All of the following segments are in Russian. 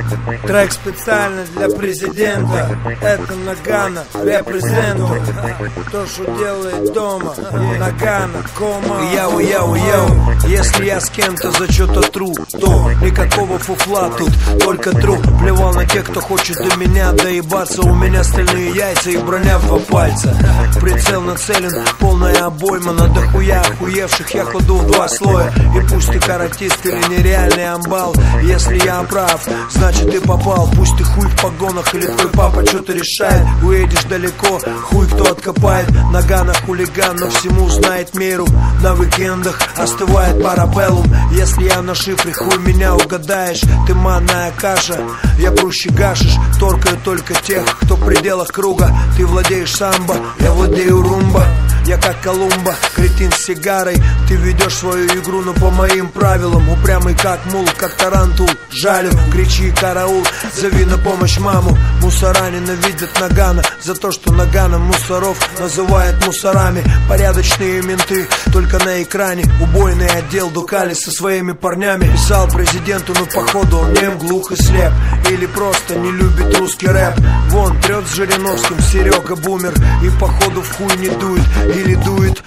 Трек специально для президента. Это Нагано, репрезенту. То, что делает дома. Нагано, кома. Яу. Если я с кем-то за что-то тру, то никакого фуфла тут, только тру. Плевал на тех, кто хочет до меня доебаться. У меня стальные яйца и броня в 2 пальца. Прицел нацелен, полная обойма. На дохуя охуевших я кладу в 2 слоя. И пусть ты каратист или нереальный амбал, если я прав, значит ты попал. Пусть ты хуй в погонах или твой папа что-то решает. Уедешь далеко, хуй кто откопает. Нагано хулиган, но всему знает меру. На уикендах остывает парабеллум. Если я на шифре, хуй меня угадаешь. Ты манная каша, я прущий гашиш. Торкаю только тех, кто в пределах круга. Ты владеешь самбо, я владею румба. Я как Колумба, кретин с сигарой. Ты ведешь свою игру, но по моим правилам. Упрямый как мул, как тарантул. Жалю, кричи караул, зови на помощь маму. Мусора ненавидят Нагано за то, что Нагано мусоров называет мусорами. Порядочные менты только на экране. Убойный отдел Дукали со своими парнями. Писал президенту, но походу он нем, глух и слеп. Или просто не любит русский рэп. Вон трет с Жириновским Серега бумер. И походу в хуй не дует. Или дует,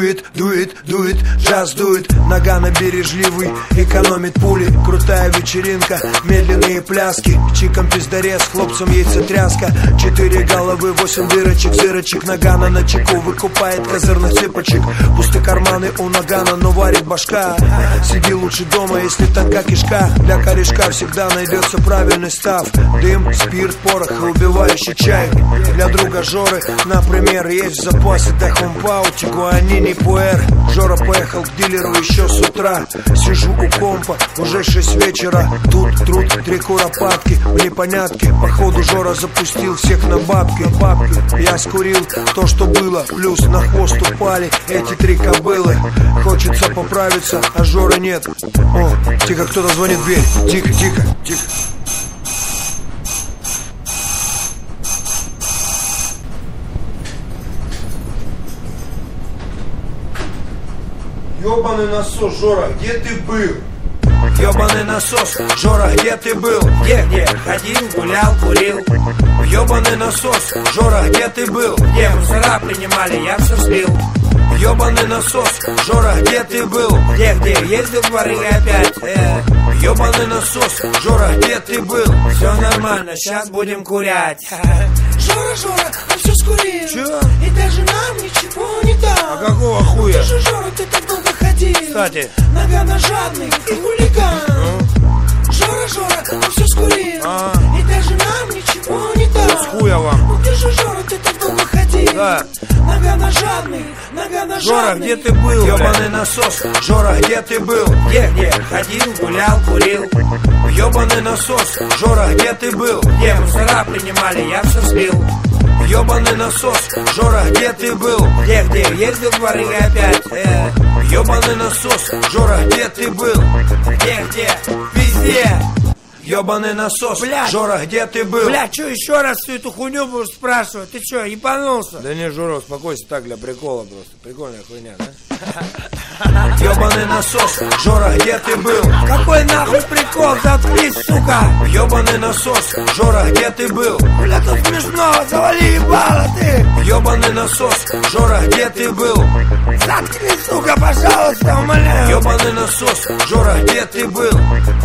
джаз дует. Нагано бережливый, экономит пули. Крутая вечеринка, медленные пляски. Чиком пиздарез, хлопцам яйцетряска. 4 головы, 8 дырочек, зырочек. Нагано на чеку выкупает козырных цыпочек. Пусты карманы у Нагано, но варит башка. Сиди лучше дома, если тонка кишка. Для корешка всегда найдется правильный став. Дым, спирт, порох и убивающий чай. Для друга Жоры, например, есть в запасе Техумпау, Тигуанини, Пуэр. Жора поехал к дилеру еще с утра. Сижу у компа, уже 6 вечера. Тут труд, 3 куропатки в непонятке. Походу Жора запустил всех на бабки. Я скурил то, что было, плюс на хвост упали эти 3 кобылы. Хочется поправиться, а Жора нет. О, тихо, кто-то звонит в дверь. Тихо. Ёбаный насос, Жора, где ты был? Ёбаный насос, Жора, где ты был? Где? Ходил, гулял, курил. Ёбаный насос, Жора, где ты был? Где мусора принимали, я все слил. Ёбаный насос, Жора, где ты был? Где? Ездил в дворы опять. Ёбаный насос, Жора, где ты был? Все нормально, сейчас будем курять. Жора, он все скурил. Чё? И даже нам ничего не дал. А какого хуя? Ты же, Жора, ты так долго ходил. Кстати. Нагано жадный и хулиган. Жора, он все скурил. И даже нам ничего не дал. С хуя вам. Ну ты же, Жора, ты так долго ходил. Да. Нагано жадный, Жора, где ты был? Ёбаный насос, Жора, где ты был? Где? Ходил, гулял, курил. Ёбаный насос, Жора, где ты был? Где мусора принимали, я все слил. Ёбаный насос, Жора, где ты был? Где? Ездил в дворы опять. Ёбаный насос, Жора, где ты был? Где? Везде. Ёбаный насос, блядь. Жора, где ты был? Бля, чё еще раз всю эту хуйню будешь спрашивать? Ты чё, ебанулся? Да не, Жора, успокойся, так для прикола просто. Прикольная хуйня, да? Ёбаный насос, Жора, где ты был? Какой нахуй прикол? Заткнись, сука! Ёбаный насос, Жора, где ты был? Бля, тут смешно, завали ебало ты! Ёбаный насос, Жора, где ты был? Заткнись, сука, пожалуйста, умоляю! Ёбаный насос, Жора, где ты был?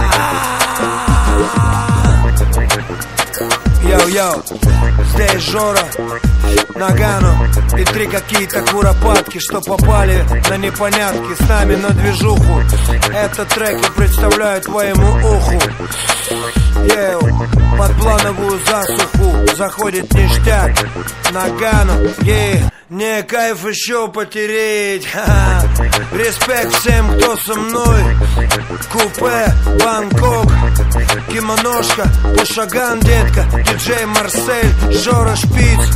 Йоу, здесь Жора, Нагано и 3 какие-то куропатки, что попали на непонятки с нами на движуху. Этот трек я представляю твоему уху. Под плановую засуху заходит ништяк. Нагано, не кайф еще потереть. Респект всем, кто со мной. Купе, Бангкок, кимоношка, Пушаган, детка, диджей Марсель, Жора Шпиц.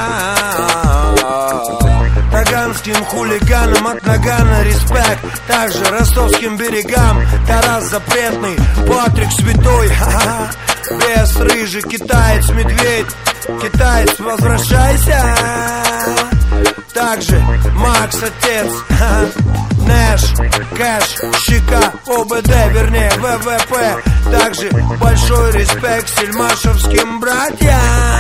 Таганским хулиганам от Нагано респект. Также ростовским берегам Тарас Запретный, Патрик Святой. Бес рыжий, китаец, медведь. Китаец, возвращайся. Так также Макс отец, Нэш, Кэш, Щека, ОБД, вернее ВВП. Также большой респект сельмашевским братьям.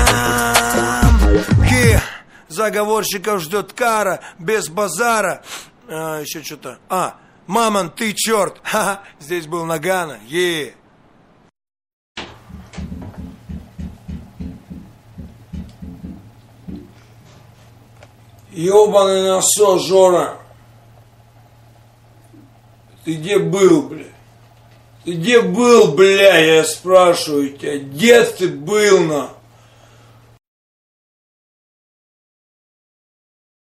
Заговорщиков ждет кара, без базара. Еще что-то. Мамон, ты черт. Здесь был Нагано. Ёбаный насос, Жора. Ты где был, бля? Ты где был, бля, я спрашиваю тебя. Где ты был, на?